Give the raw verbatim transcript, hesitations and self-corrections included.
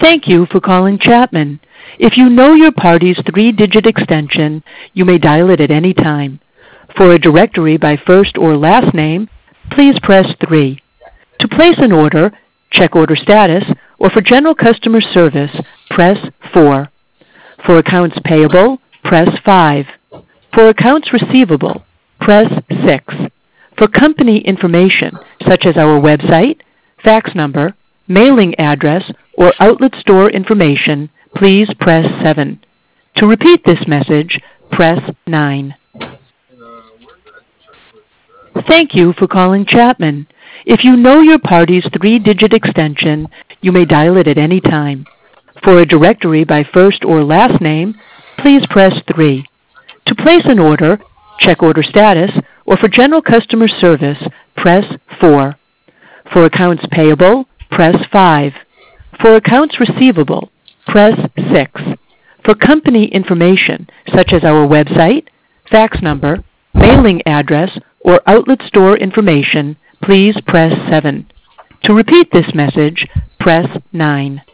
Thank you for calling Chapman. If you know your party's three-digit extension, you may dial it at any time. For a directory by first or last name, please press three. To place an order, check order status, or for general customer service, press four. For accounts payable, press five. For accounts receivable, press six. For company information, such as our website, fax number, mailing address, or outlet store information, please press seven. To repeat this message, press nine. Thank you for calling Chapman. If you know your party's three-digit extension, you may dial it at any time. For a directory by first or last name, please press three. To place an order, check order status, or for general customer service, press four. For accounts payable, press five. For accounts receivable, press six. For company information, such as our website, fax number, mailing address, or outlet store information, please press seven. To repeat this message, press nine.